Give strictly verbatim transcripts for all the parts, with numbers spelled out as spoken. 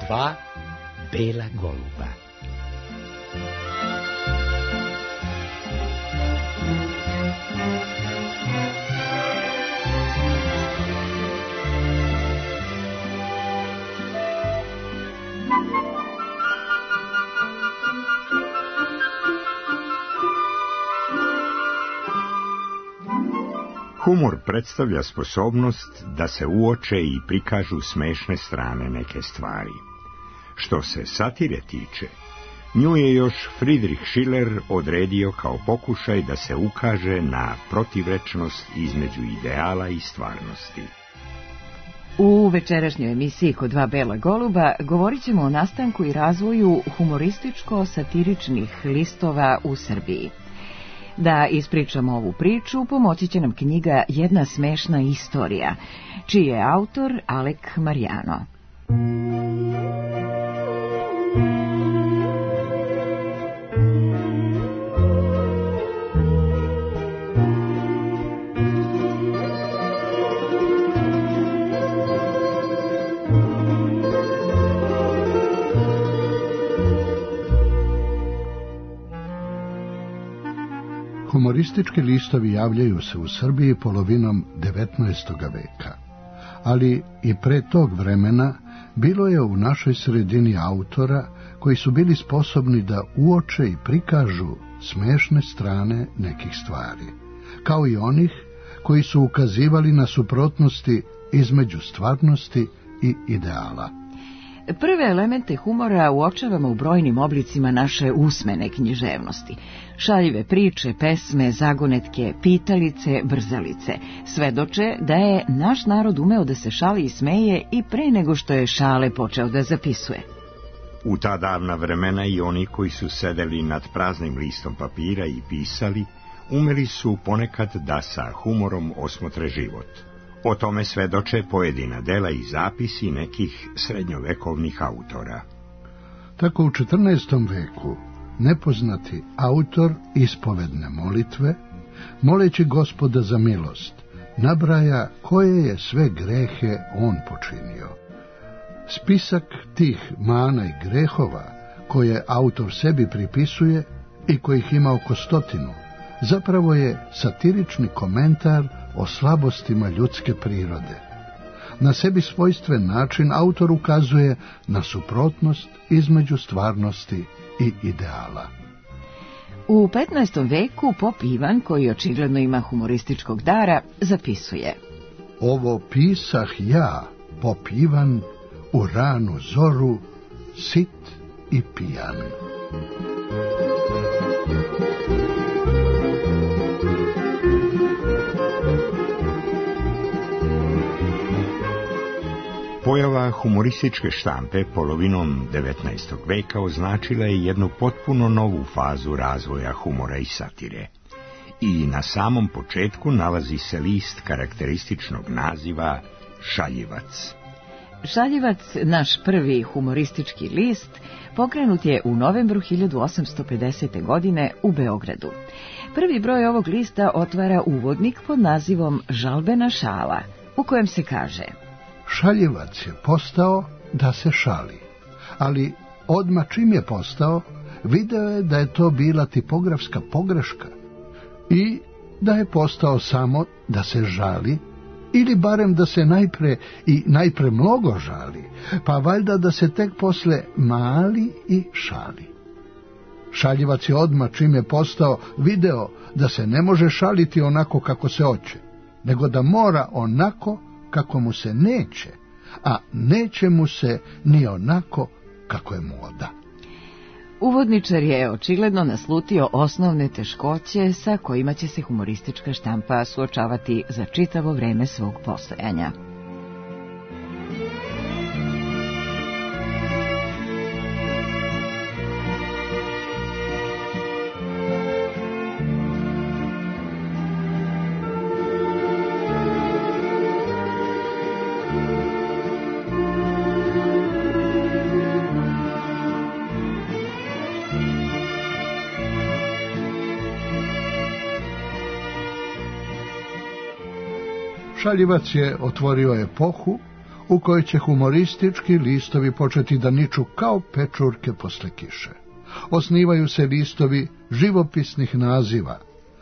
Dva bela goluba. Humor predstavlja sposobnost da se uoče i prikažu smešne strane neke stvari. Što se satire tiče, nju je još Friedrich Schiller odredio kao pokušaj da se ukaže na protivrečnost između ideala i stvarnosti. U večerašnjoj emisiji Kod dva bela goluba govorit ćemo o nastanku i razvoju humorističko-satiričnih listova u Srbiji. Da ispričamo ovu priču, pomoći će nam knjiga Jedna smešna istorija, čiji je autor Alek Marjano. Humoristički listovi javljaju se u Srbiji polovinom devetnaestog veka, ali i pre tog vremena bilo je u našoj sredini autora koji su bili sposobni da uoče i prikažu smešne strane nekih stvari, kao i onih koji su ukazivali na suprotnosti između stvarnosti i ideala. Prve elemente humora uočavamo u brojnim oblicima naše usmene književnosti. Šaljive priče, pesme, zagonetke, pitalice, brzalice svedoče da je naš narod umeo da se šali i smeje i pre nego što je šale počeo da zapisuje. U ta davna vremena i oni koji su sedeli nad praznim listom papira i pisali, umeli su ponekad da sa humorom osmotre život. O tome svedoče pojedina dela i zapisi nekih srednjovekovnih autora. Tako u četrnaestom veku nepoznati autor ispovedne molitve, moleći Gospoda za milost, nabraja koje je sve grehe on počinio. Spisak tih mana i grehova koje autor sebi pripisuje i kojih ima oko stotinu, zapravo je satirični komentar o slabostima ljudske prirode. Na sebi svojstven način autor ukazuje na suprotnost između stvarnosti i ideala. U petnaestom veku pop Ivan, koji očigledno ima humorističkog dara, zapisuje: Ovo pisah ja, pop Ivan, u ranu zoru, sit i pijan. Pojava humorističke štampe polovinom devetnaestog veka označila je jednu potpuno novu fazu razvoja humora i satire. I na samom početku nalazi se list karakterističnog naziva Šaljivac. Šaljivac, naš prvi humoristički list, pokrenut je u novembru hiljadu osamsto pedesete. godine u Beogradu. Prvi broj ovog lista otvara uvodnik pod nazivom Žalbena šala, u kojem se kaže: Šaljivac je postao da se šali, ali odmah čim je postao, video je da je to bila tipografska pogreška i da je postao samo da se žali, ili barem da se najpre i najpre mnogo žali, pa valjda da se tek posle mali i šali. Šaljivac je odmah čim je postao video da se ne može šaliti onako kako se hoće, nego da mora onako kako mu se neće, a neće mu se ni onako kako je moda. Uvodničar je očigledno naslutio osnovne teškoće sa kojima će se humoristička štampa suočavati za čitavo vreme svog postojanja. Šaljivac je otvorio epohu u kojoj će humoristički listovi početi da niču kao pečurke posle kiše. Osnivaju se listovi živopisnih naziva: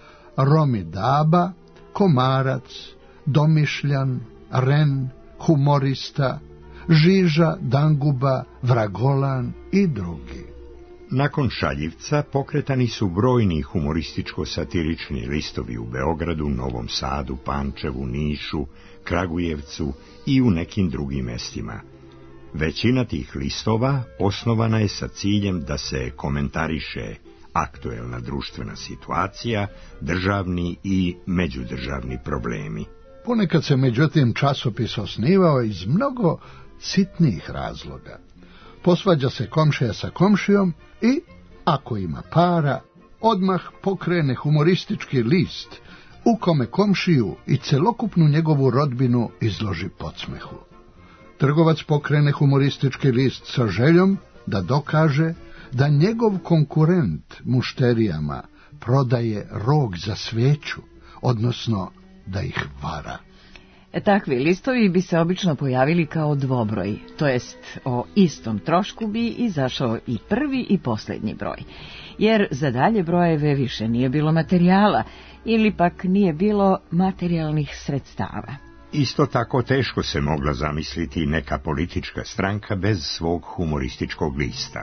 Romi Daba, Komarac, Domišljan, Ren, Humorista, Žiža, Danguba, Vragolan i drugi. Nakon Šaljivca pokretani su brojni humorističko-satirični listovi u Beogradu, Novom Sadu, Pančevu, Nišu, Kragujevcu i u nekim drugim mestima. Većina tih listova osnovana je sa ciljem da se komentariše aktuelna društvena situacija, državni i međudržavni problemi. Ponekad se međutim časopis osnivao iz mnogo sitnijih razloga. Posvađa se komšija sa komšijom i, ako ima para, odmah pokrene humoristički list u kome komšiju i celokupnu njegovu rodbinu izloži podsmehu. Trgovac pokrene humoristički list sa željom da dokaže da njegov konkurent mušterijama prodaje rog za sveću, odnosno da ih vara. Takvi listovi bi se obično pojavili kao dvobroj, to jest o istom trošku bi izašao i prvi i posljednji broj, jer za dalje brojeve više nije bilo materijala ili pak nije bilo materijalnih sredstava. Isto tako teško se mogla zamisliti neka politička stranka bez svog humorističkog lista.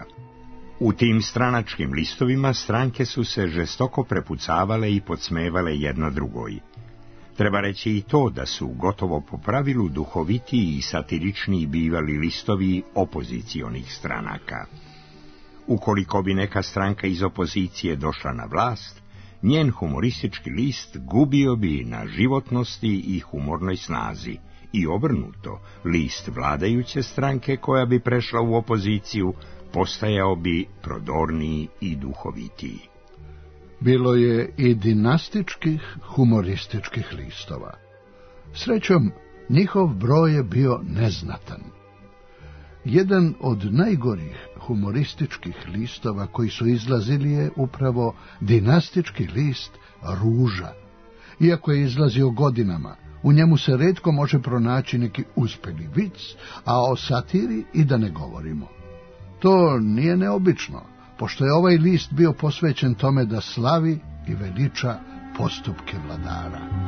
U tim stranačkim listovima stranke su se žestoko prepucavale i podsmevale jedna drugoj. Treba reći i to da su gotovo po pravilu duhovitiji i satiričniji bivali listovi opozicionih stranaka. Ukoliko bi neka stranka iz opozicije došla na vlast, njen humoristički list gubio bi na životnosti i humornoj snazi, i obrnuto, list vladajuće stranke koja bi prešla u opoziciju postajao bi prodorniji i duhovitiji. Bilo je i dinastičkih humorističkih listova. Srećom, njihov broj je bio neznatan. Jedan od najgorih humorističkih listova koji su izlazili je upravo dinastički list Ruža. Iako je izlazio godinama, u njemu se retko može pronaći neki uspjeli vic, a o satiri i da ne govorimo. To nije neobično, pošto je ovaj list bio posvećen tome da slavi i veliča postupke vladara.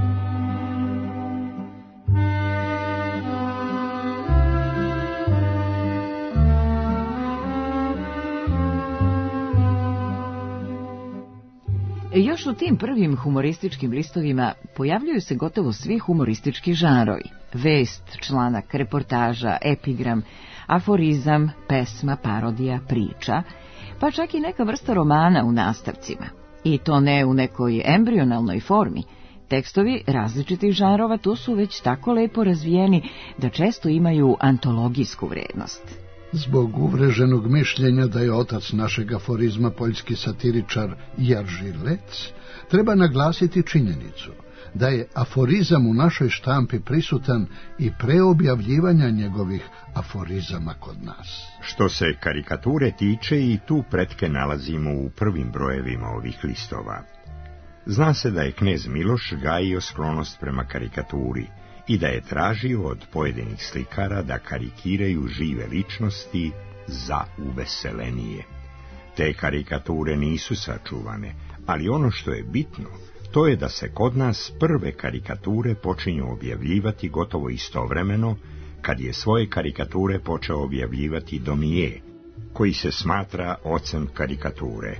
Još u tim prvim humorističkim listovima pojavljuju se gotovo svi humoristički žanrovi: vest, članak, reportaža, epigram, aforizam, pesma, parodija, priča, pa čak i neka vrsta romana u nastavcima. I to ne u nekoj embrionalnoj formi. Tekstovi različitih žanrova tu su već tako lepo razvijeni da često imaju antologijsku vrednost. Zbog uvreženog mišljenja da je otac našeg aforizma poljski satiričar Jerzy Lec, treba naglasiti činjenicu da je aforizam u našoj štampi prisutan i pre objavljivanja njegovih aforizama kod nas. Što se karikature tiče, i tu pretke nalazimo u prvim brojevima ovih listova. Zna se da je knez Miloš gajio sklonost prema karikaturi i da je tražio od pojedinih slikara da karikiraju žive ličnosti za uveselenije. Te karikature nisu sačuvane, ali ono što je bitno, to je da se kod nas prve karikature počinju objavljivati gotovo istovremeno, kad je svoje karikature počeo objavljivati Domije, koji se smatra ocem karikature.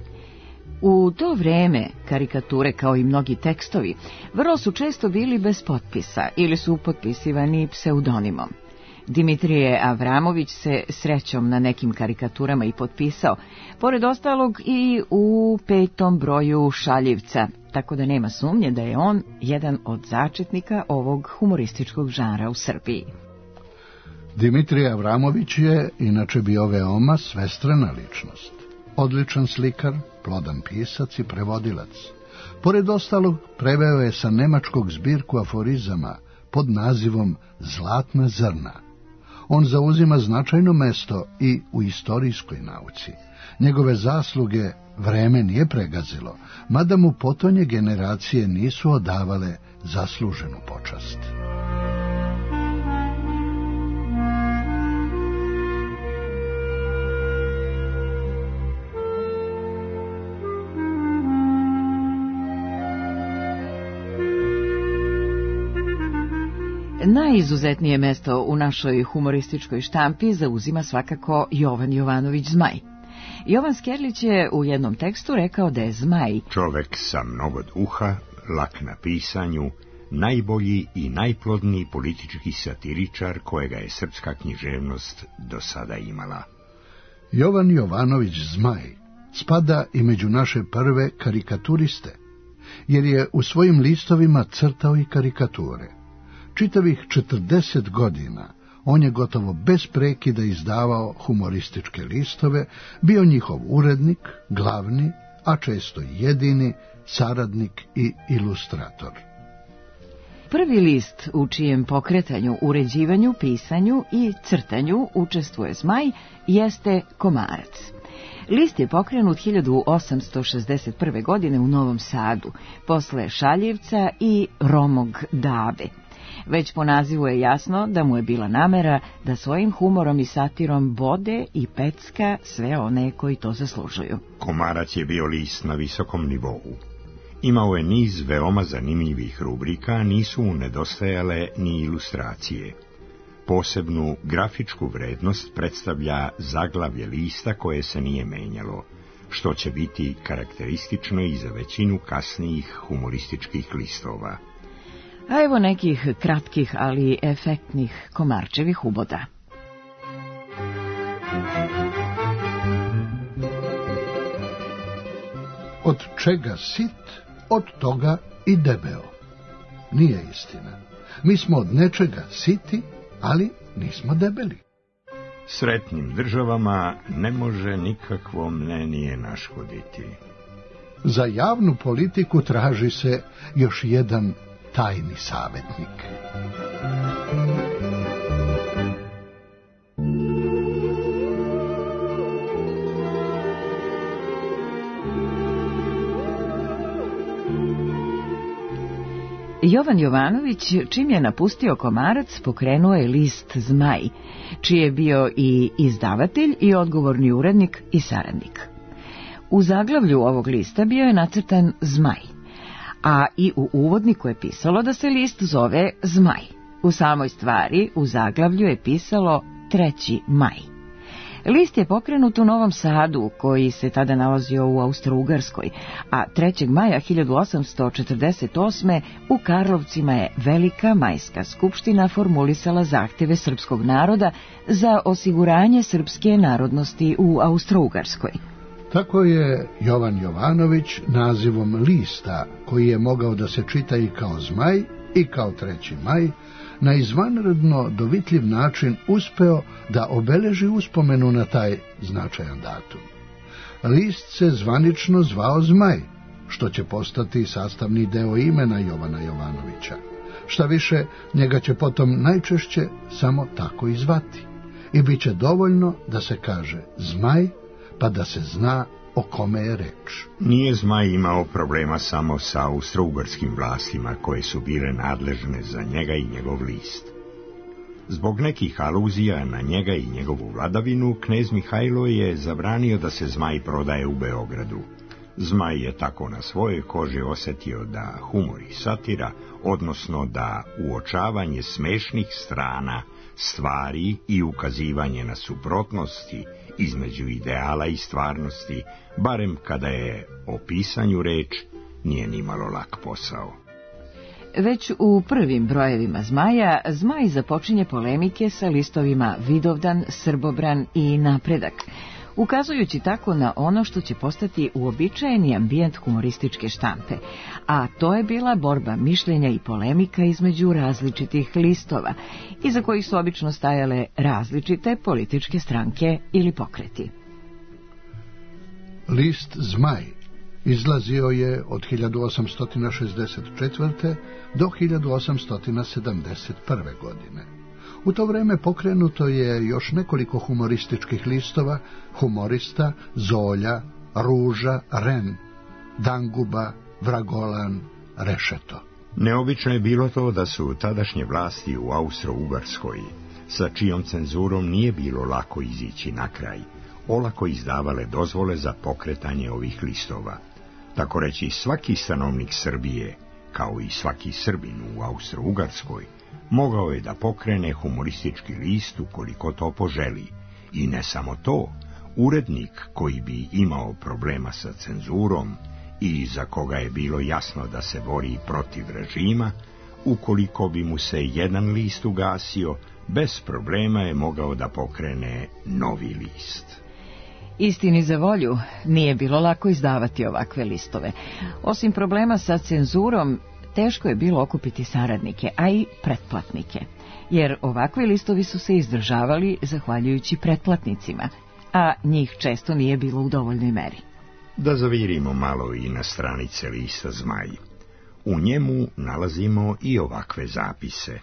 U to vreme karikature, kao i mnogi tekstovi, vrlo su često bili bez potpisa ili su potpisivani pseudonimom. Dimitrije Avramović se srećom na nekim karikaturama i potpisao, pored ostalog i u petom broju Šaljivca, tako da nema sumnje da je on jedan od začetnika ovog humorističkog žanra u Srbiji. Dimitrije Avramović je inače bio veoma svestrana ličnost. Odličan slikar, plodan pisac i prevodilac. Pored ostalog, preveo je sa nemačkog zbirku aforizama pod nazivom Zlatna zrna. On zauzima značajno mesto i u istorijskoj nauci. Njegove zasluge vreme nije pregazilo, mada mu potonje generacije nisu odavale zasluženu počast. Najizuzetnije mesto u našoj humorističkoj štampi zauzima svakako Jovan Jovanović Zmaj. Jovan Skerlić je u jednom tekstu rekao da je Zmaj čovek sa mnogo duha, lak na pisanju, najbolji i najplodniji politički satiričar kojega je srpska književnost do sada imala. Jovan Jovanović Zmaj spada i među naše prve karikaturiste, jer je u svojim listovima crtao i karikature. Čitavih četrdeset godina on je gotovo bez prekida izdavao humorističke listove, bio njihov urednik, glavni, a često jedini, saradnik i ilustrator. Prvi list u čijem pokretanju, uređivanju, pisanju i crtanju učestvuje Zmaj jeste Komarac. List je pokrenut hiljadu osamsto šezdeset prve. godine u Novom Sadu, posle Šaljivca i Romog Dabe. Već po nazivu je jasno da mu je bila namera da svojim humorom i satirom bode i pecka sve one koji to zaslužuju. Komarac je bio list na visokom nivou. Imao je niz veoma zanimljivih rubrika, nisu mu nedostajale ni ilustracije. Posebnu grafičku vrednost predstavlja zaglavlje lista koje se nije menjalo, što će biti karakteristično i za većinu kasnijih humorističkih listova. A evo nekih kratkih, ali efektnih Komarčevih uboda. Od čega sit, od toga i debeo. Nije istina. Mi smo od nečega siti, ali nismo debeli. Sretnim državama ne može nikakvo mnenije naškoditi. Za javnu politiku traži se još jedan tajni savjetnik. Jovan Jovanović, čim je napustio Komarac, pokrenuo je list Zmaj, čiji je bio i izdavatelj i odgovorni urednik i saradnik. U zaglavlju ovog lista bio je nacrtan Zmaj, a i u uvodniku je pisalo da se list zove Zmaj. U samoj stvari u zaglavlju je pisalo treći maj. List je pokrenut u Novom Sadu, koji se tada nalazio u Austro-Ugarskoj, a trećeg maja hiljadu osamsto četrdeset osme. u Karlovcima je Velika majska skupština formulisala zahtjeve srpskog naroda za osiguranje srpske narodnosti u Austro-Ugarskoj. Tako je Jovan Jovanović nazivom lista, koji je mogao da se čita i kao Zmaj i kao treći maj, na izvanredno dovitljiv način uspeo da obeleži uspomenu na taj značajan datum. List se zvanično zvao Zmaj, što će postati sastavni deo imena Jovana Jovanovića. Šta više, njega će potom najčešće samo tako i zvati. I bit će dovoljno da se kaže Zmaj, pa da se zna o kome je reč. Nije Zmaj imao problema samo sa austro-ugarskim vlastima koje su bile nadležne za njega i njegov list. Zbog nekih aluzija na njega i njegovu vladavinu, knez Mihajlo je zabranio da se Zmaj prodaje u Beogradu. Zmaj je tako na svojoj koži osjetio da humor i satira, odnosno da uočavanje smešnih strana stvari i ukazivanje na suprotnosti između ideala i stvarnosti, barem kada je o pisanju reč, nije nimalo lak posao. Već u prvim brojevima Zmaja, Zmaj započinje polemike sa listovima Vidovdan, Srbobran i Napredak, ukazujući tako na ono što će postati uobičajeni ambijent humorističke štampe, a to je bila borba mišljenja i polemika između različitih listova, iza kojih su obično stajale različite političke stranke ili pokreti. List Zmaj izlazio je od hiljadu osamsto šezdeset četvrte. do hiljadu osamsto sedamdeset prve. godine. U to vreme pokrenuto je još nekoliko humorističkih listova, Humorista, Zolja, Ruža, Ren, Danguba, Vragolan, Rešeto. Neobično je bilo to da su tadašnje vlasti u Austro-Ugarskoj, sa čijom cenzurom nije bilo lako izići na kraj, olako izdavale dozvole za pokretanje ovih listova. Tako reći, svaki stanovnik Srbije, kao i svaki Srbin u Austro-Ugarskoj, mogao je da pokrene humoristički list ukoliko to poželi. I ne samo to, urednik koji bi imao problema sa cenzurom i za koga je bilo jasno da se bori protiv režima, ukoliko bi mu se jedan list ugasio, bez problema je mogao da pokrene novi list. Istini za volju, nije bilo lako izdavati ovakve listove. Osim problema sa cenzurom, teško je bilo okupiti saradnike, a i pretplatnike, jer ovakvi listovi su se izdržavali zahvaljujući pretplatnicima, a njih često nije bilo u dovoljnoj meri. Da zavirimo malo i na stranice lista Zmaj. U njemu nalazimo i ovakve zapise.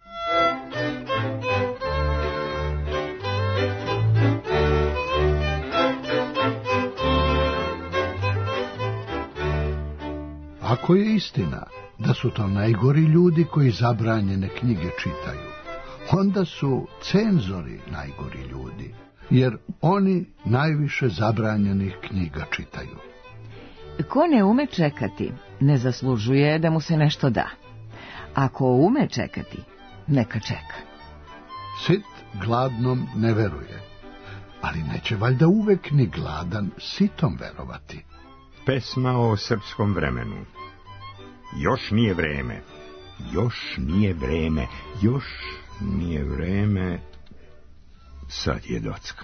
Ako je istina da su to najgori ljudi koji zabranjene knjige čitaju, onda su cenzori najgori ljudi, jer oni najviše zabranjenih knjiga čitaju. Ko ne ume čekati, ne zaslužuje da mu se nešto da. Ako ume čekati, neka čeka. Sit gladnom ne veruje, ali neće valjda uvek ni gladan sitom verovati. Pesma o srpskom vremenu. Još nije vreme, još nije vreme, još nije vreme, sad je dockan.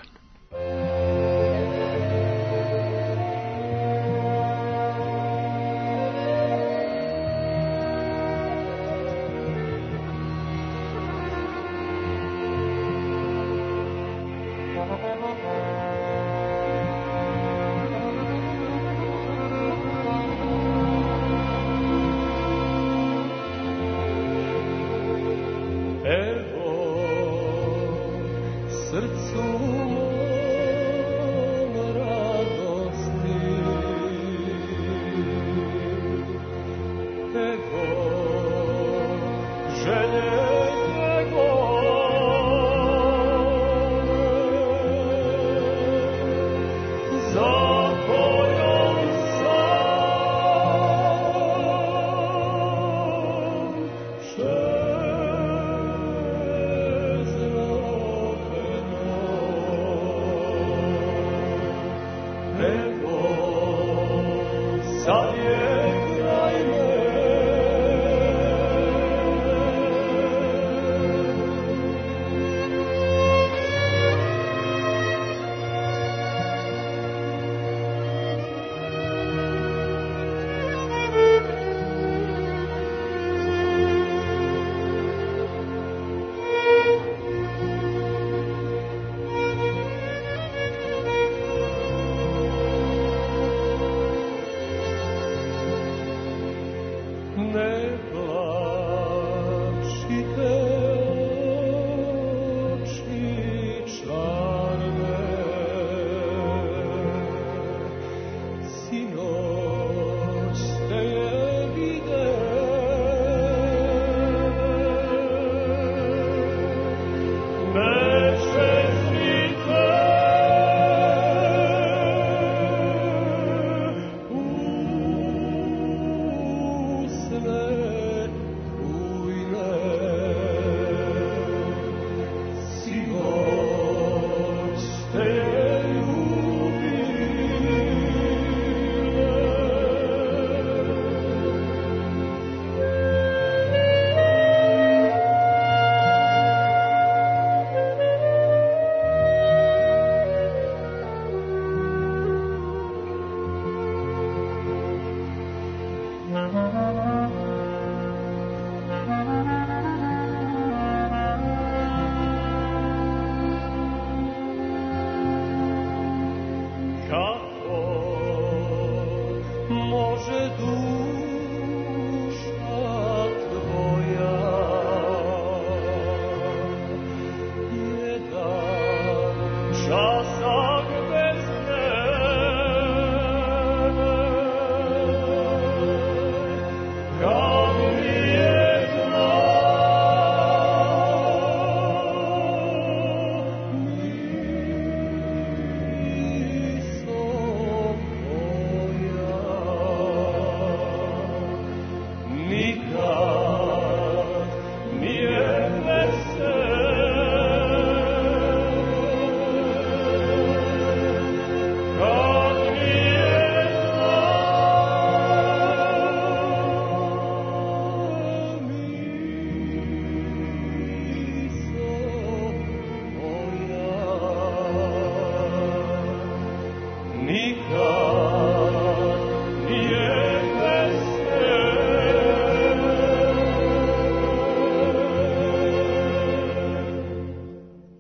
Thank you.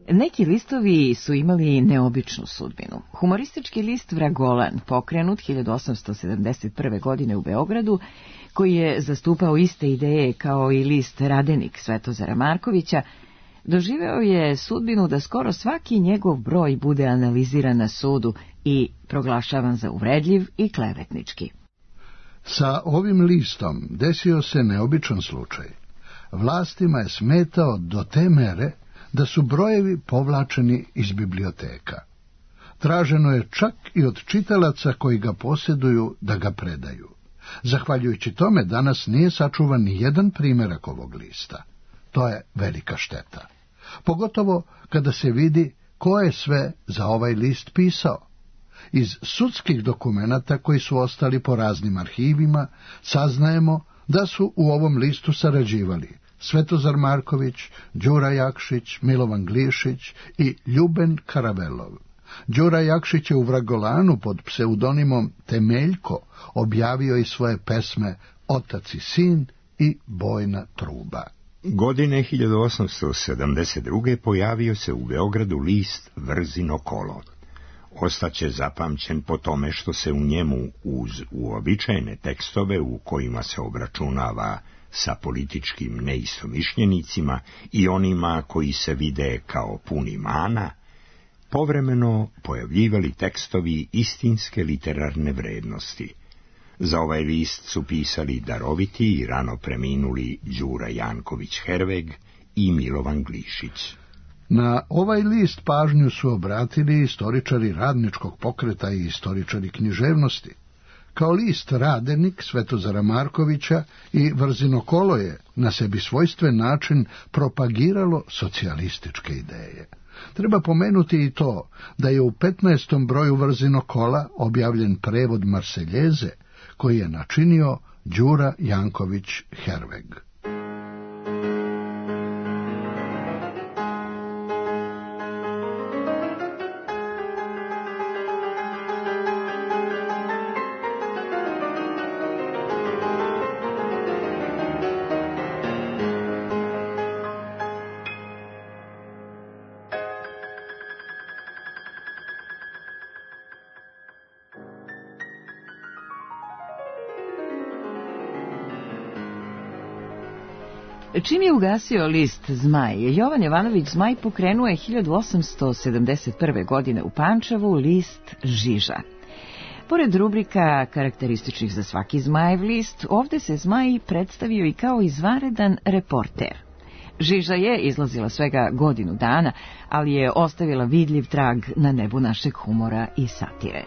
Neki listovi su imali neobičnu sudbinu. Humoristički list Vragolan, pokrenut hiljadu osamsto sedamdeset prve. godine u Beogradu, koji je zastupao iste ideje kao i list Radenik Svetozara Markovića, doživeo je sudbinu da skoro svaki njegov broj bude analiziran na sudu i proglašavan za uvredljiv i klevetnički. Sa ovim listom desio se neobičan slučaj. Vlastima je smetao do te mere da su brojevi povlačeni iz biblioteka. Traženo je čak i od čitalaca koji ga posjeduju da ga predaju. Zahvaljujući tome danas nije sačuvan ni jedan primjerak ovog lista. To je velika šteta. Pogotovo kada se vidi ko je sve za ovaj list pisao. Iz sudskih dokumenata koji su ostali po raznim arhivima saznajemo da su u ovom listu sarađivali Svetozar Marković, Đura Jakšić, Milovan Glišić i Ljuben Karavelov. Đura Jakšić je u Vragolanu pod pseudonimom Temeljko objavio i svoje pesme Otac i sin i Bojna truba. Godine hiljadu osamsto sedamdeset druge. pojavio se u Beogradu list Vrzino kolo. Ostaće zapamćen po tome što se u njemu, uz uobičajene tekstove u kojima se obračunava sa političkim neistomišljenicima i onima koji se vide kao puni mana, povremeno pojavljivali tekstovi istinske literarne vrednosti. Za ovaj list su pisali daroviti i rano preminuli Đura Janković Herveg i Milovan Glišić. Na ovaj list pažnju su obratili istoričari radničkog pokreta i istoričari književnosti. Kao list Radenik Svetozara Markovića i Vrzino kolo je na sebi svojstven način propagiralo socijalističke ideje. Treba pomenuti i to da je u petnaestom broju Vrzino kola objavljen prevod Marseljeze, koji je načinio Đura Janković Herveg. Čim je ugasio list Zmaj, Jovan Jovanović Zmaj pokrenuo je hiljadu osamsto sedamdeset prve. godine u Pančevu list Žiža. Pored rubrika karakterističnih za svaki Zmajev list, ovde se Zmaj predstavio i kao izvanredan reporter. Žiža je izlazila svega godinu dana, ali je ostavila vidljiv trag na nebu našeg humora i satire.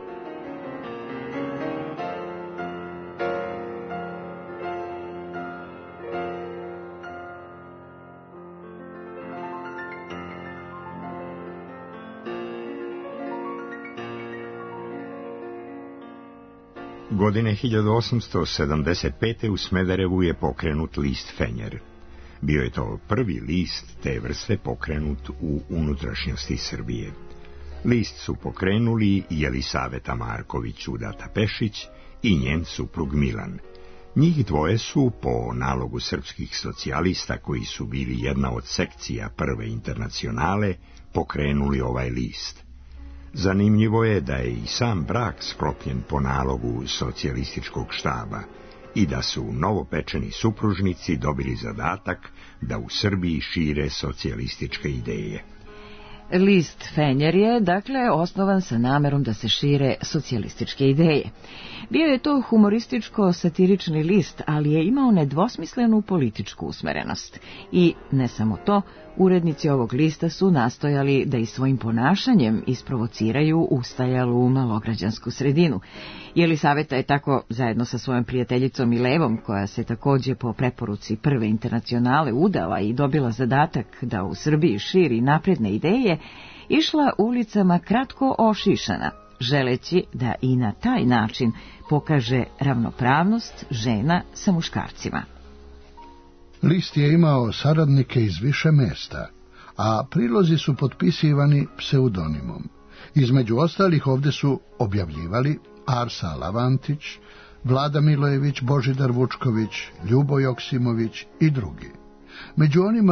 Godine hiljadu osamsto sedamdeset pete. u Smederevu je pokrenut list Fenjer. Bio je to prvi list te vrste pokrenut u unutrašnjosti Srbije. List su pokrenuli Jelisaveta Marković Udata Pešić i njen suprug Milan. Njih dvoje su, po nalogu srpskih socijalista koji su bili jedna od sekcija Prve internacionale, pokrenuli ovaj list. Zanimljivo je da je i sam brak sklopljen po nalogu socijalističkog štaba i da su novopečeni supružnici dobili zadatak da u Srbiji šire socijalističke ideje. List Fenjer je, dakle, osnovan sa namerom da se šire socijalističke ideje. Bio je to humorističko-satirični list, ali je imao nedvosmislenu političku usmerenost. I ne samo to, urednici ovog lista su nastojali da i svojim ponašanjem isprovociraju ustajalu malograđansku sredinu. Jelisaveta je tako, zajedno sa svojom prijateljicom Milevom, koja se takođe po preporuci Prve internacionale udala i dobila zadatak da u Srbiji širi napredne ideje, išla ulicama kratko ošišana, želeći da i na taj način pokaže ravnopravnost žena sa muškarcima. List je imao saradnike iz više mesta, a prilozi su potpisivani pseudonimom. Između ostalih ovdje su objavljivali Arsa Lavantić, Vlada Milojević, Božidar Vučković, Ljubo Joksimović i drugi. Među onima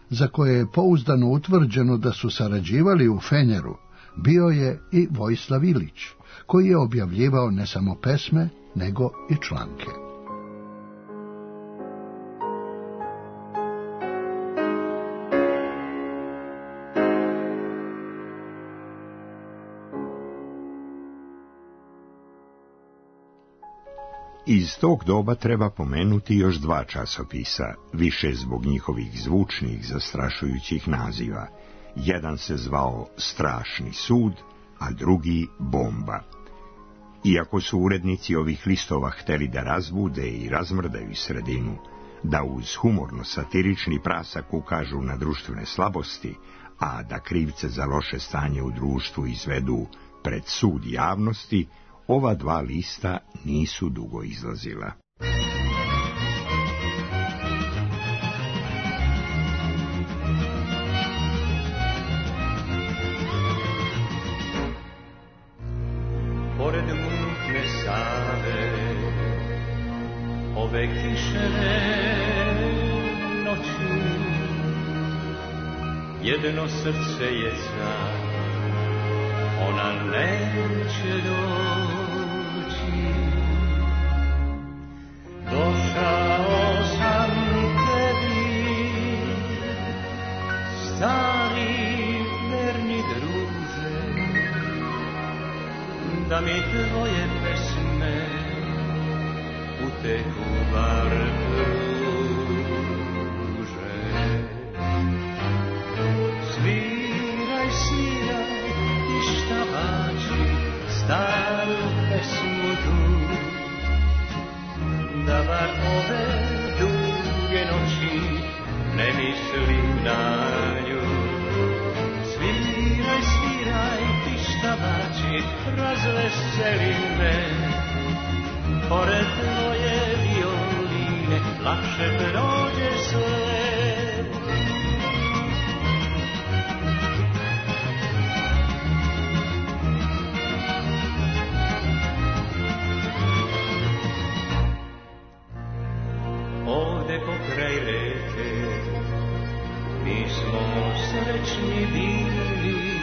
za koje je pouzdano utvrđeno da su sarađivali u Fenjeru, bio je i Vojislav Ilić, koji je objavljivao ne samo pesme, nego i članke. Iz tog doba treba pomenuti još dva časopisa, više zbog njihovih zvučnih, zastrašujućih naziva. Jedan se zvao Strašni sud, a drugi Bomba. Iako su urednici ovih listova hteli da razbude i razmrdaju sredinu, da uz humorno-satirični prasak ukažu na društvene slabosti, a da krivce za loše stanje u društvu izvedu pred sud javnosti, ova dva lista nisu dugo izlazila. Pored mutne Save, ove kišene noći, jedno srce je sad, ona neće doći. Došao sam tebi, stari verni druže, da mi tvoje pesme uteku bar druže. Sviraj, sviraj, šta vači staru pesmu tu, da bar ove duge noći ne mislim na nju. Sviraj, sviraj, ti šta vači, razveseli me, pored tvoje violine lakše prođe sve. Pokraj reke mi smo srećni bili,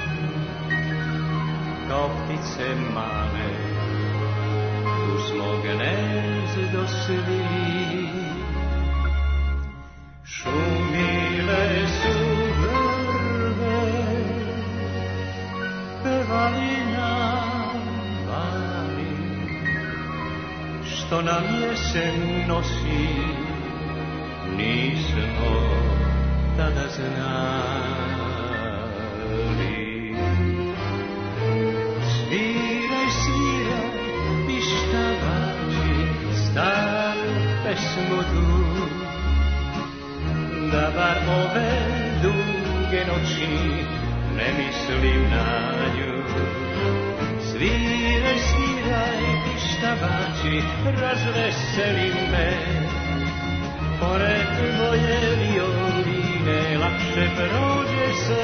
kao ptice male, tu smo gnezdo svili. Šumile su vrbe, pevali nam vali, što nam jesen nosi, nismo tada znali. Sviraj, sviraj, pištavači, staru pesmu tu, da bar ove duge noći ne mislim na nju. Sviraj, sviraj, pištavači, razveseli me, pored tvoje violine lakše prođe se.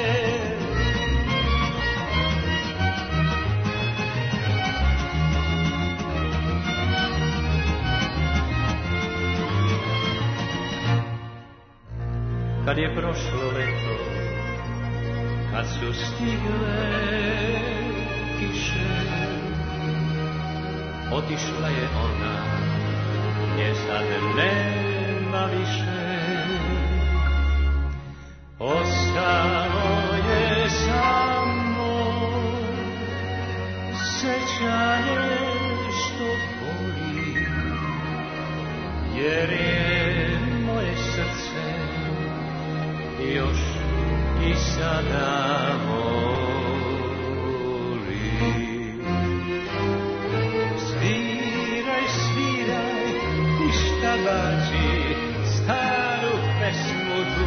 Kad je prošlo leto, kad su stigle kiše, otišla je ona, nje sad nema više. Ostalo je samo sećanje što boli, jer je moje srce još i sada voli. Sviraj, sviraj, pištavači, staru pesmu tu,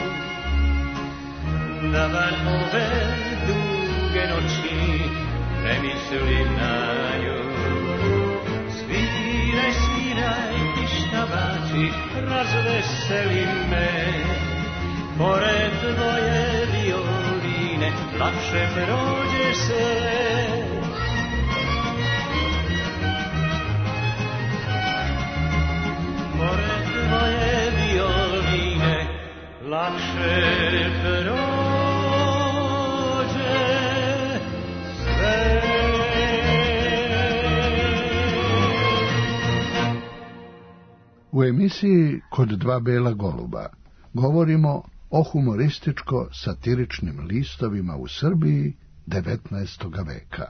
da bar ove duge noći ne mislim na nju. Sviraj, sviraj, pištavači, razveseli me, pored tvoje violine lakše prođe se. Pored tvoje violine plače prođe sve. U emisiji Kod dva bela goluba govorimo o humorističko-satiričnim listovima u Srbiji devetnaestog veka.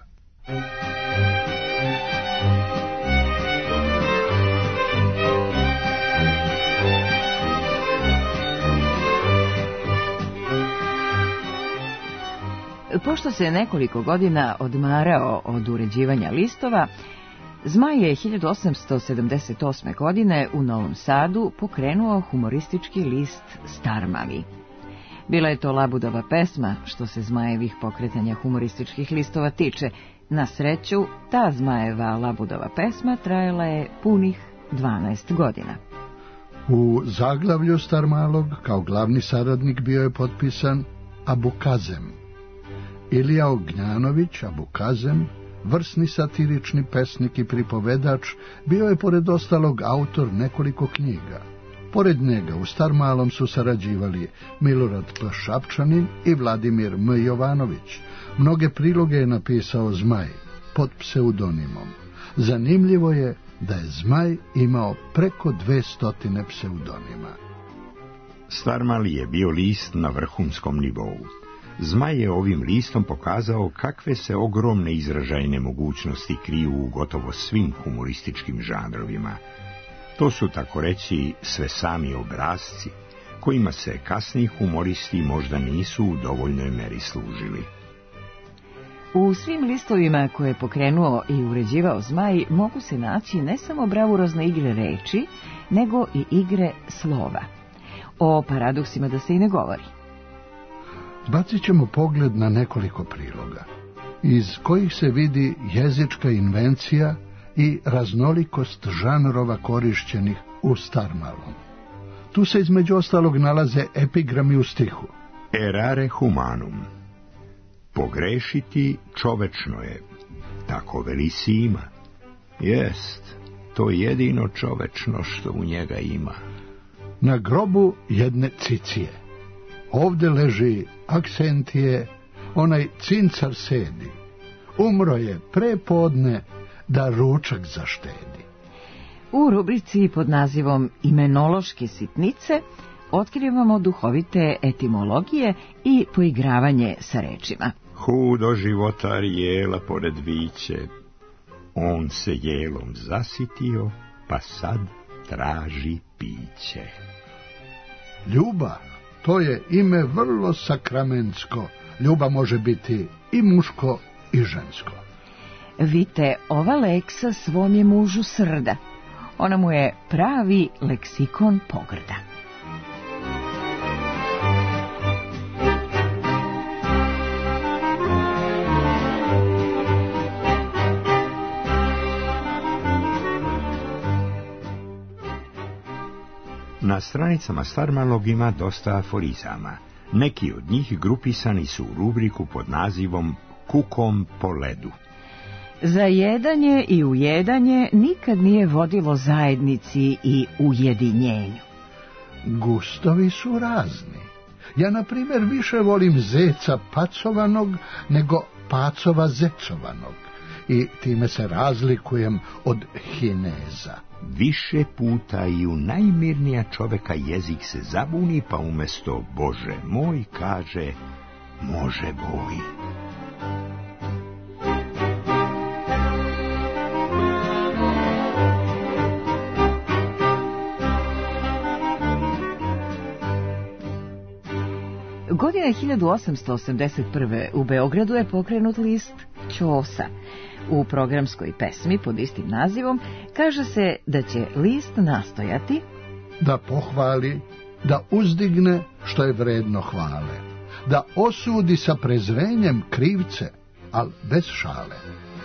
Pošto se nekoliko godina odmarao od uređivanja listova, Zmaj je hiljadu osamsto sedamdeset osme. godine u Novom Sadu pokrenuo humoristički list Starmali. Bila je to labudova pesma što se Zmajevih pokretanja humorističkih listova tiče. Na sreću, ta Zmajeva labudova pesma trajala je punih dvanaest godina. U zaglavlju Starmalog kao glavni saradnik bio je potpisan Abukazem. Ilija Ognjanović, Abukazem, vrsni satirični pesnik i pripovedač, bio je pored ostalog autor nekoliko knjiga. Pored njega u Starmalom su sarađivali Milorad P. Šapčanin i Vladimir M. Jovanović. Mnoge priloge je napisao Zmaj pod pseudonimom. Zanimljivo je da je Zmaj imao preko dvestotine pseudonima. Starmali je bio list na vrhunskom nivou. Zmaj je ovim listom pokazao kakve se ogromne izražajne mogućnosti kriju u gotovo svim humorističkim žanrovima. To su, tako reći, sve sami obrazci, kojima se kasniji humoristi možda nisu u dovoljnoj meri služili. U svim listovima koje je pokrenuo i uređivao Zmaj mogu se naći ne samo bravurozne igre reči, nego i igre slova. O paradoksima da se i ne govori. Bacit ćemo pogled na nekoliko priloga, iz kojih se vidi jezička invencija i raznolikost žanrova korišćenih u Starmalom. Tu se između ostalog nalaze epigrami u stihu. Errare humanum. Pogrešiti čovečno je, tako veli Sima. Jest, to jedino čovečno što u njega ima. Na grobu jedne cicije. Ovde leži Aksentije, onaj cincar sedi. Umro je prepodne da ručak zaštedi. U rubrici pod nazivom Imenološke sitnice otkrivamo duhovite etimologije i poigravanje sa rečima. Hudo životar jela pored biće, on se jelom zasitio, pa sad traži piće. Ljubav, to je ime vrlo sakramentsko. Ljubav može biti i muško i žensko. Vite, ova Leksa svom je mužu srda. Ona mu je pravi leksikon pogrda. Na stranicama Starmalog ima dosta aforizama. Neki od njih grupisani su u rubriku pod nazivom Kukom po ledu. Zajedanje i ujedanje nikad nije vodilo zajednici i ujedinjenju. Gustovi su razni. Ja, na primjer, više volim zeca pacovanog nego pacova zecovanog. I time se razlikujem od Hineza. Više puta i u najmirnija čoveka jezik se zabuni, pa umjesto Bože moj kaže može boj. Godine hiljadu osamsto osamdeset prve. u Beogradu je pokrenut list Ćosa. U programskoj pesmi pod istim nazivom kaže se da će list nastojati da pohvali, da uzdigne što je vredno hvale, da osudi sa prezrenjem krivce, al bez šale.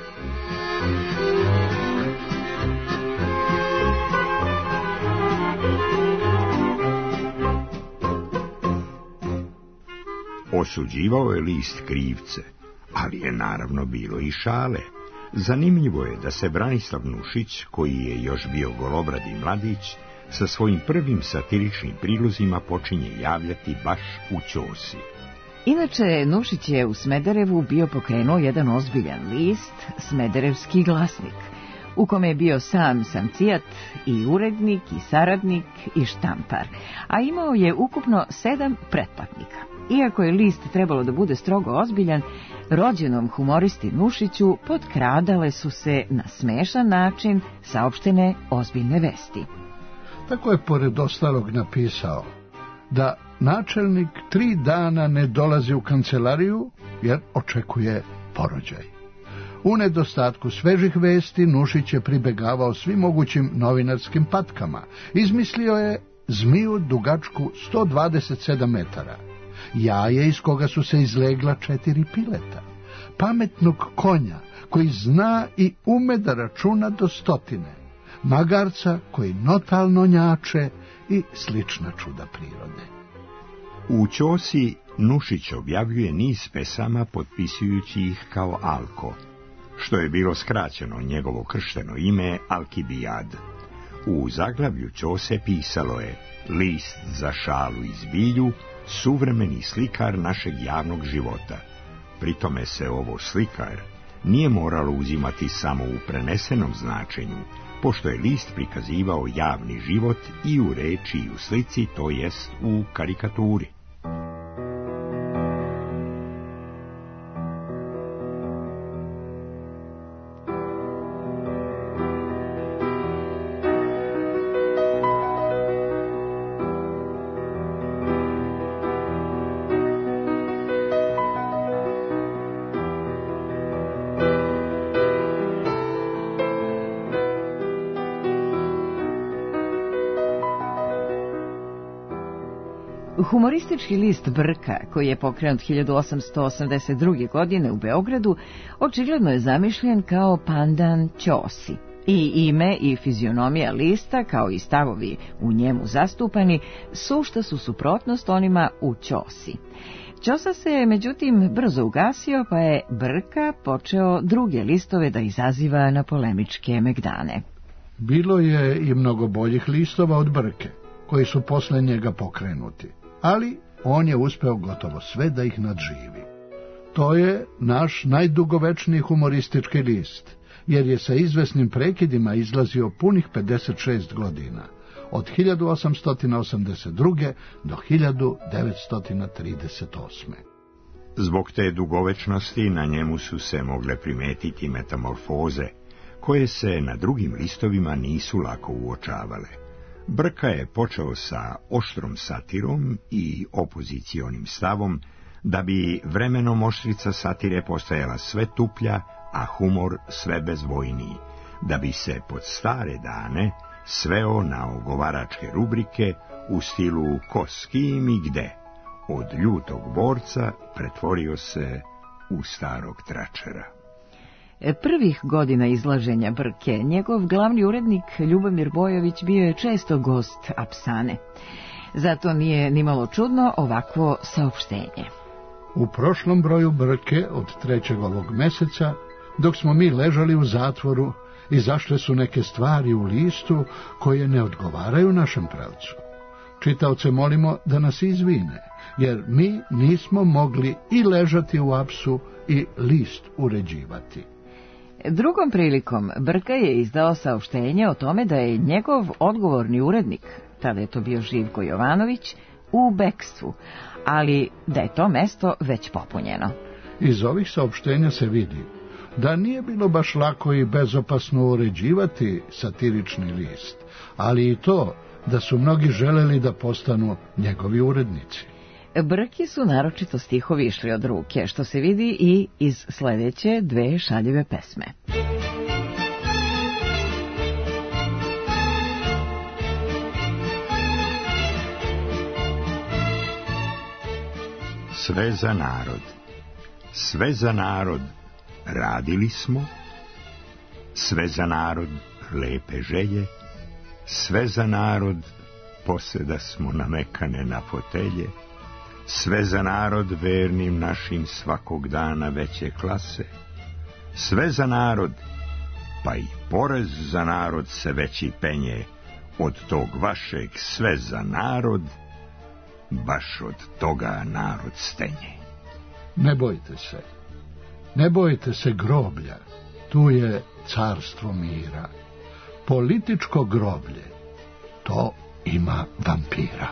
Osuđivao je list krivce, ali je naravno bilo i šale. Zanimljivo je da se Branislav Nušić, koji je još bio golobradi mladić, sa svojim prvim satiričnim prilozima počinje javljati baš u Ćosi. Inače, Nušić je u Smederevu bio pokrenuo jedan ozbiljan list, Smederevski glasnik, u kome je bio sam samcijat i urednik i saradnik i štampar, a imao je ukupno sedam pretplatnika. Iako je list trebalo da bude strogo ozbiljan, rođenom humoristi Nušiću potkradale su se na smešan način saopštene ozbiljne vesti. Tako je pored ostalog napisao da načelnik tri dana ne dolazi u kancelariju jer očekuje porođaj. U nedostatku svežih vesti Nušić je pribegavao svim mogućim novinarskim patkama. Izmislio je zmiju dugačku sto dvadeset sedam metara, jaje iz koga su se izlegla četiri pileta, pametnog konja koji zna i ume da računa do stotine, magarca koji notalno njače i slična čuda prirode. U Ćosi Nušić objavljuje niz pesama potpisujući ih kao Alko, što je bilo skraćeno njegovo kršteno ime Alkibijad. U zaglavlju Ćose pisalo je list za šalu i zbilju, suvremeni slikar našeg javnog života. Pritome se ovo slikar nije moralo uzimati samo u prenesenom značenju, pošto je list prikazivao javni život i u reči i u slici, to jest u karikaturi. Humoristički list Brka, koji je pokrenut hiljadu osamsto osamdeset druge. godine u Beogradu, očigledno je zamišljen kao pandan Ćosi. I ime i fizionomija lista, kao i stavovi u njemu zastupani, sušta su suprotnost onima u Ćosi. Ćosa se, međutim, brzo ugasio, pa je Brka počeo druge listove da izaziva na polemičke megdane. Bilo je i mnogo boljih listova od Brke, koji su posle njega pokrenuti, ali on je uspeo gotovo sve da ih nadživi. To je naš najdugovečniji humoristički list, jer je sa izvesnim prekidima izlazio punih pedeset šest godina, od hiljadu osamsto osamdeset druge. do hiljadu devetsto trideset osme. Zbog te dugovečnosti na njemu su se mogle primetiti metamorfoze, koje se na drugim listovima nisu lako uočavale. Brka je počeo sa oštrom satirom i opozicionim stavom, da bi vremenom oštrica satire postajala sve tuplja, a humor sve bezvojniji, da bi se pod stare dane sveo na ogovaračke rubrike u stilu ko s kim i gde. Od ljutog borca pretvorio se u starog tračera. Prvih godina izlaženja Brke, njegov glavni urednik Ljubomir Bojović bio je često gost Apsane. Zato nije nimalo čudno ovakvo saopštenje. U prošlom broju Brke od trećeg ovog meseca, dok smo mi ležali u zatvoru, izašle su neke stvari u listu koje ne odgovaraju našem pravcu. Čitaoce molimo da nas izvine, jer mi nismo mogli i ležati u apsu i list uređivati. Drugom prilikom Brka je izdao saopštenje o tome da je njegov odgovorni urednik, tada je to bio Živko Jovanović, u bekstvu, ali da je to mesto već popunjeno. Iz ovih saopštenja se vidi da nije bilo baš lako i bezopasno uređivati satirični list, ali i to da su mnogi želeli da postanu njegovi urednici. Brki su naročito stihovi išli od ruke, što se vidi i iz sledeće dve šaljive pesme. Sve za narod, sve za narod radili smo, sve za narod lepe želje, sve za narod poseda smo namekane na fotelje, sve za narod vernim našim svakog dana veće klase, sve za narod, pa i porez za narod se veći penje, od tog vašeg sve za narod, baš od toga narod stenje. Ne bojte se, ne bojte se groblja, tu je carstvo mira. Političko groblje, to ima vampira.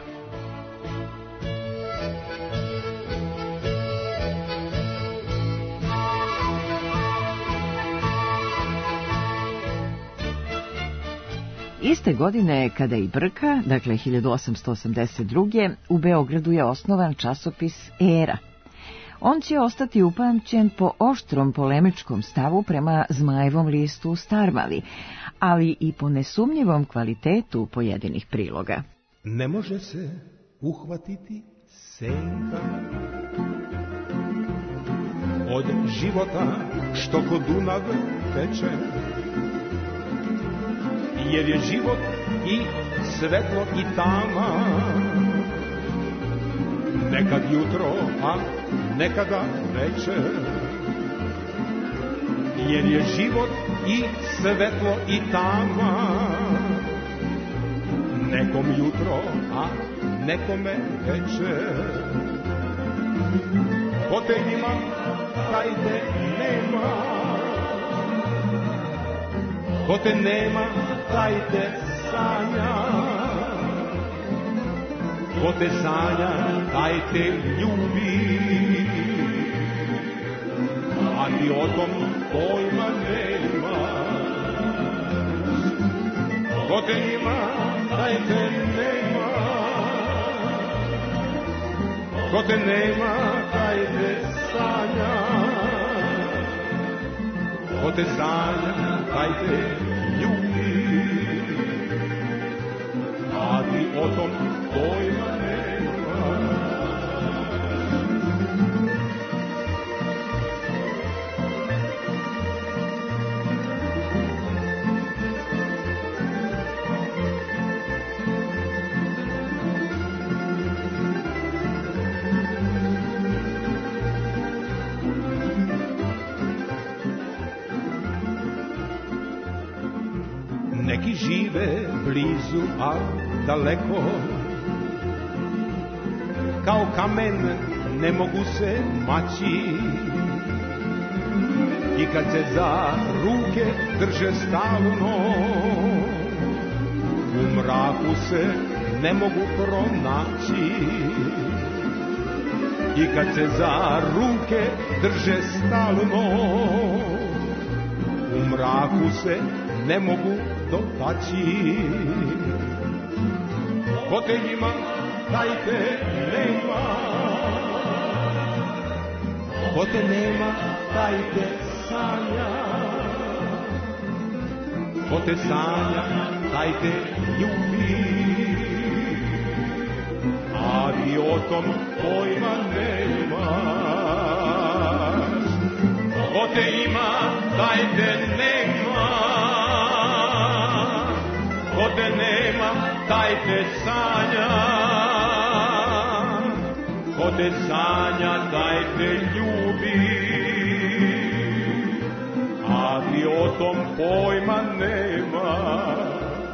Iste godine, kada i Brka, dakle hiljadu osamsto osamdeset druge. u Beogradu je osnovan časopis Era. On će ostati upamćen po oštrom polemičkom stavu prema Zmajevom listu u Starmali, ali i po nesumnjivom kvalitetu pojedinih priloga. Ne može se uhvatiti senka od života što ko Dunav teče, jer je život i svetlo i tama, nekad jutro, a nekada večer, jer je život i svetlo i tama, nekom jutro, a nekome večer. Ko te ima, taj te nema, ko te nema, taj te sanja, ko te sanja, taj te ljubi, a ti o tom pojma nema. Ko te ima, taj te nema, ko te nema, taj te sanja, ko te sanja, taj te ljubi, a ti o tom pojma nema. Neki žive blizu, a daleko, kao kamen ne mogu se maći, i kad se za ruke drže stalno, u mraku se ne mogu pronaći. I kad se za ruke drže stalno, u mraku se ne mogu dotaći. Ko te ima, taj te nema, ko te nema, taj te sanja, ko te sanja, taj te ljubi, a ti o tom pojma nemaš. Ko te ima, taj te nema, ko te nema, taj te sanja, ko te sanja, taj te ljubi, a ti o tom pojma nemaš.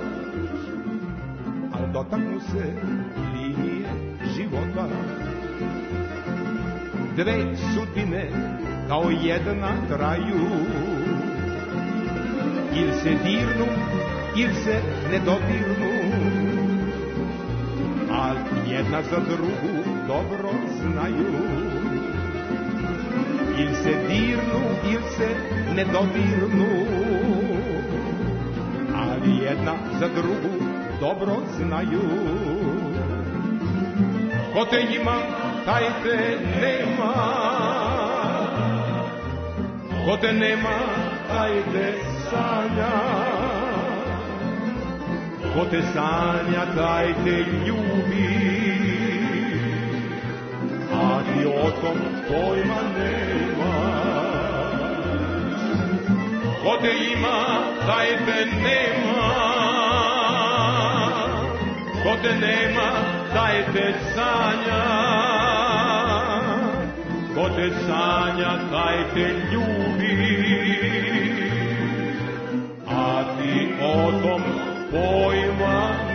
Al dotaknu se linije života, dve sudbine kao jedna traju, ili se dirnu, ili se ne dodirnu, ali jedna za drugu dobro znaju. Ili se dirnu, ili se ne dodirnu, ali jedna za drugu dobro znaju. Ko te ima, taj te nema, ko te nema, taj te sanja, ko te sanja, taj te ljubi, a ti o tom pojma nemaš. Ko te ima, taj te nema, ko te nema, taj te sanja, ko te sanja, taj te ljubi, a ti o tom pojma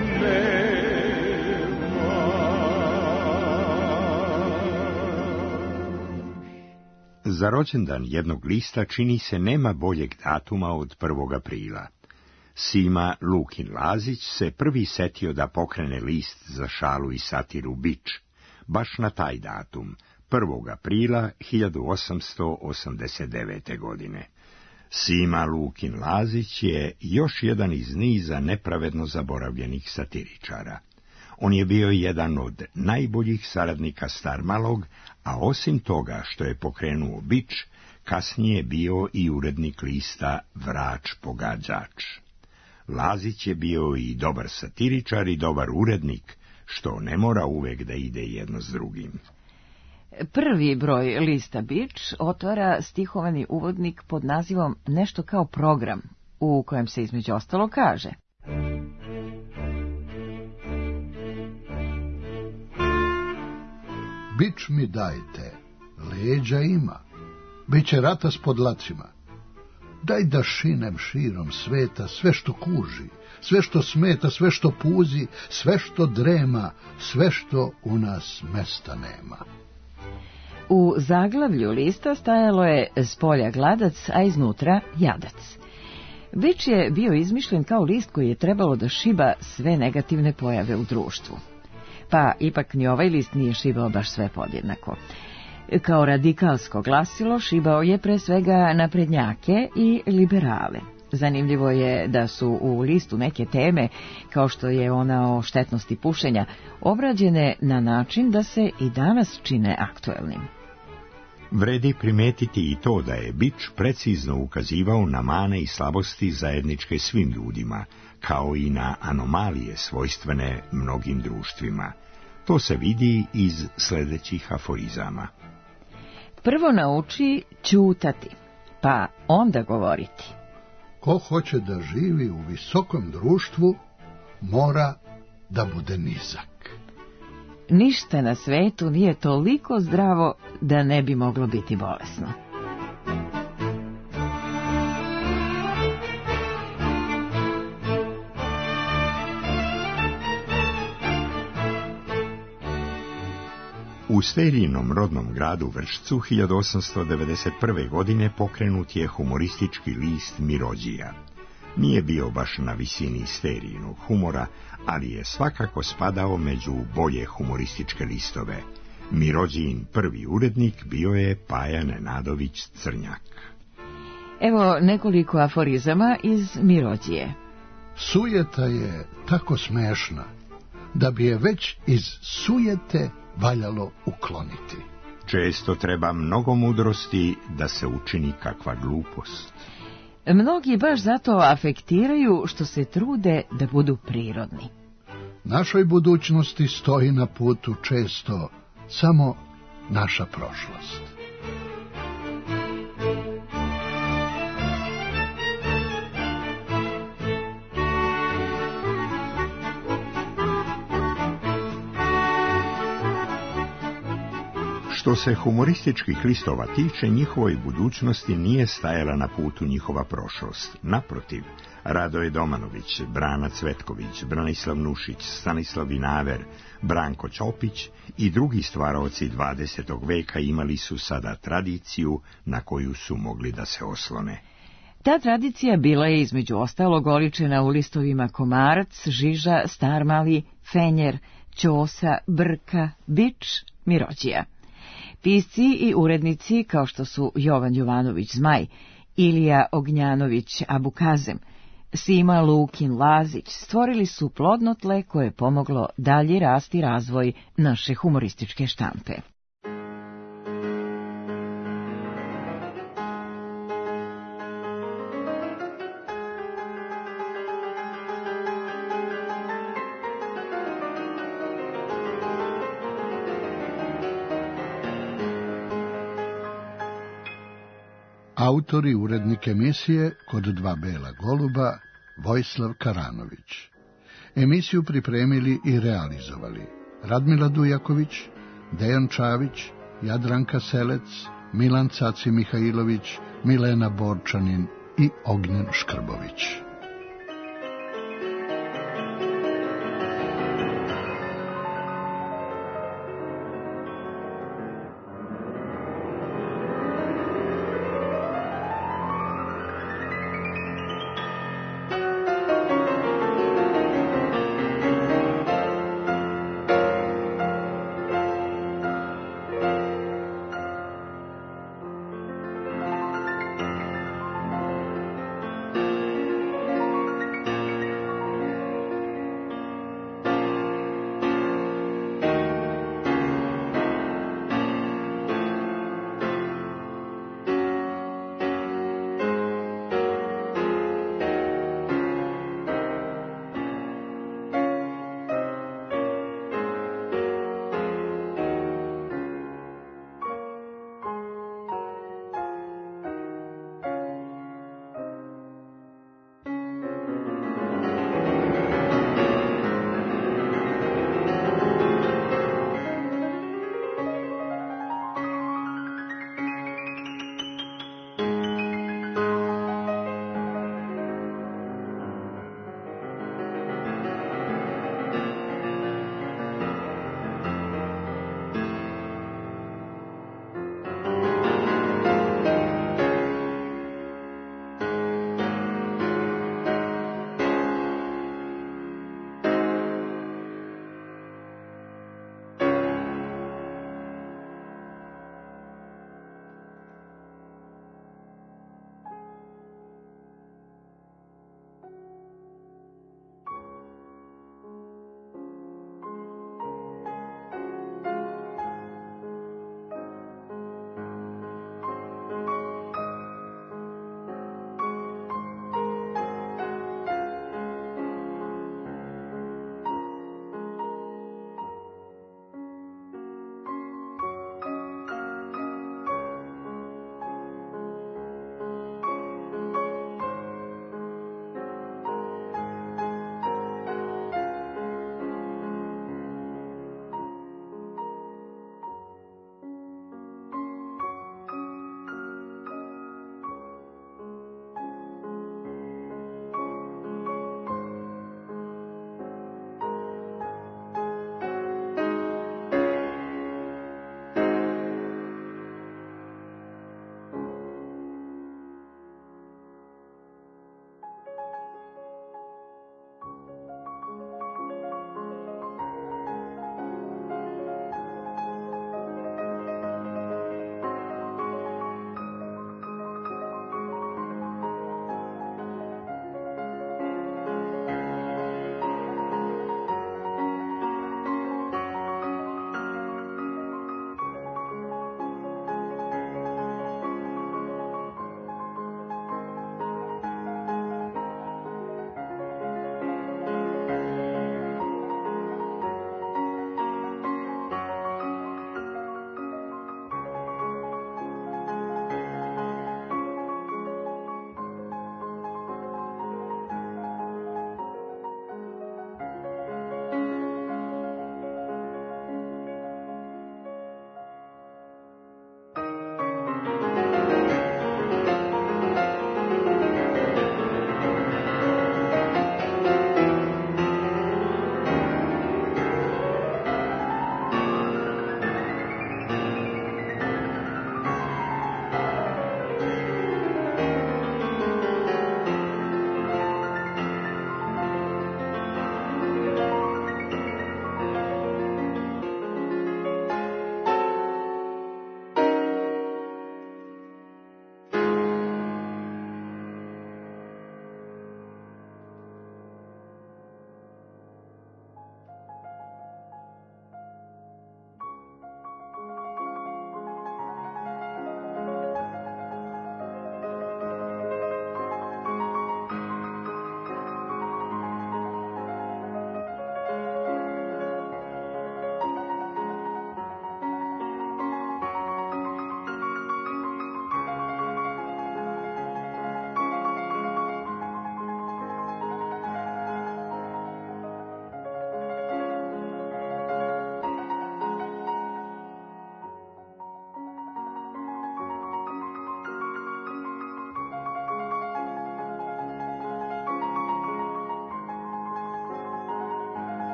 Za rođendan jednog lista čini se nema boljeg datuma od prvog aprila. Sima Lukin Lazić se prvi setio da pokrene list za šalu i satiru Bič, baš na taj datum, prvog aprila hiljadu osamsto osamdeset devete. godine. Sima Lukin Lazić je još jedan iz niza nepravedno zaboravljenih satiričara. On je bio jedan od najboljih saradnika Starmalog, a osim toga što je pokrenuo Bič, kasnije bio i urednik lista Vrač pogađač. Lazić je bio i dobar satiričar i dobar urednik, što ne mora uvek da ide jedno s drugim. Prvi broj lista Bič otvara stihovani uvodnik pod nazivom Nešto kao program, u kojem se između ostalo kaže: Bič mi dajte, leđa ima, bit će rata s podlacima. Daj da šinem širom sveta sve što kuži, sve što smeta, sve što puzi, sve što drema, sve što u nas mesta nema. U zaglavlju lista stajalo je s polja gladac, a iznutra jadac. Bič je bio izmišljen kao list koji je trebalo da šiba sve negativne pojave u društvu. Pa ipak ni ovaj list nije šibao baš sve podjednako. Kao radikalsko glasilo šibao je pre svega naprednjake i liberale. Zanimljivo je da su u listu neke teme, kao što je ona o štetnosti pušenja, obrađene na način da se i danas čine aktuelnim. Vredi primetiti i to da je Bič precizno ukazivao na mane i slabosti zajedničke svim ljudima, kao i na anomalije svojstvene mnogim društvima. To se vidi iz sljedećih aforizama. Prvo nauči ćutati, pa onda govoriti. Ko hoće da živi u visokom društvu, mora da bude nizak. Ništa na svetu nije toliko zdravo da ne bi moglo biti bolesno. U Sterijinom rodnom gradu Vršcu hiljadu osamsto devedeset prve. godine pokrenut je humoristički list Mirođija. Nije bio baš na visini Sterijinog humora, ali je svakako spadao među bolje humorističke listove. Mirođijin prvi urednik bio je Paja Nenadović Crnjak. Evo nekoliko aforizama iz Mirođije. Sujeta je tako smešna, da bi je već iz sujete valjalo ukloniti. Često treba mnogo mudrosti da se učini kakva glupost. Mnogi baš zato afektiraju što se trude da budu prirodni. Našoj budućnosti stoji na putu često samo naša prošlost. Što se humorističkih listova tiče, njihovoj budućnosti nije stajala na putu njihova prošlost. Naprotiv, Radoje Domanović, Brana Cvetković, Branislav Nušić, Stanislav Vinaver, Branko Ćopić i drugi stvaraoci dvadesetog veka imali su sada tradiciju na koju su mogli da se oslone. Ta tradicija bila je između ostalog oličena u listovima Komarac, Žiža, Starmali, Fenjer, Ćosa, Brka, Bič, Mirođija. Pisci i urednici kao što su Jovan Jovanović Zmaj, Ilija Ognjanović Abukazem, Sima Lukin Lazić stvorili su plodno tle koje je pomoglo dalji rast i razvoj naše humorističke štampe. Autor i urednik emisije Kod dva bela goluba, Vojislav Karanović. Emisiju pripremili i realizovali Radmila Dujaković, Dejan Čavić, Jadranka Selec, Milan Caci Mihajlović, Milena Borčanin i Ognjen Škrbović.